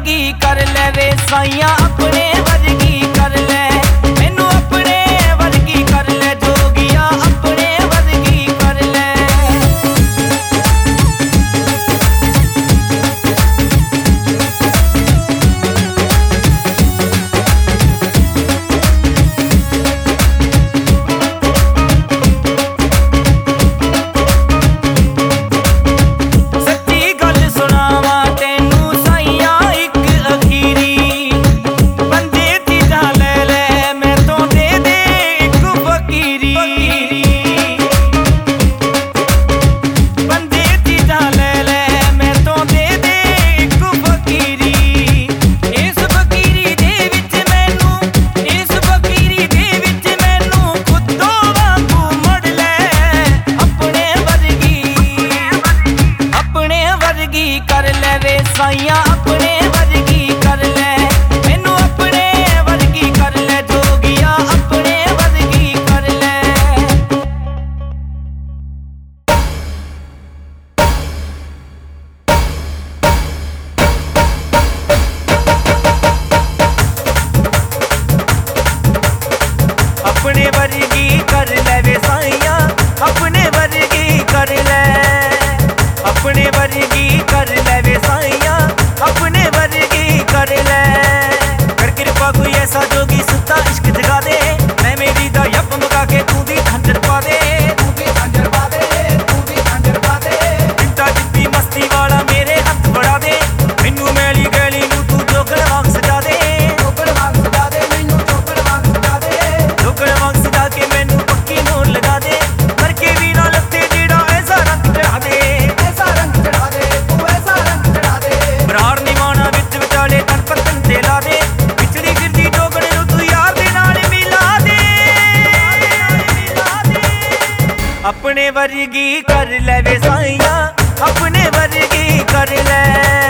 वर्गी कर ले वे साइयां अपने वर्गी कर ले मैनू अपने वर्गी कर ले जोगिया अपने वर्गी कर ले। कर ले वे साइयां अपने वर्गी कर ले मैनू अपने वर्गी कर ले जोगिया अपने वर्गी कर ले। अपने वर्गी कर ले वे साइयां अपने वर्गी कर ले अपने वर्गी कर ले वे साइयां अपने वर्गी कर ले। कर कृपा कोई ऐसा जोगी सुता इश्क जगा दे मैं मेरी दा यप मगा के तू दी खंजर पा दे तू दी खंजर पा दे तू दी खंजर पा दे। चिंता जिद्दी मस्ती वाला मेरे हथ बढ़ा दे मैनू मैली गली नू तू जोगड़ वांग सजा दे जोगड़ वांग सजा दे मैनू जोगड़ वांग सजा दे जोगड़ वांग सजा के मैनू पक्की मोर लगा दे करके भी ना लगते जेड़ा ऐसा रंग चढ़ा दे अपने वर्गी कर ले वे साइयां अपने वर्गी कर ले।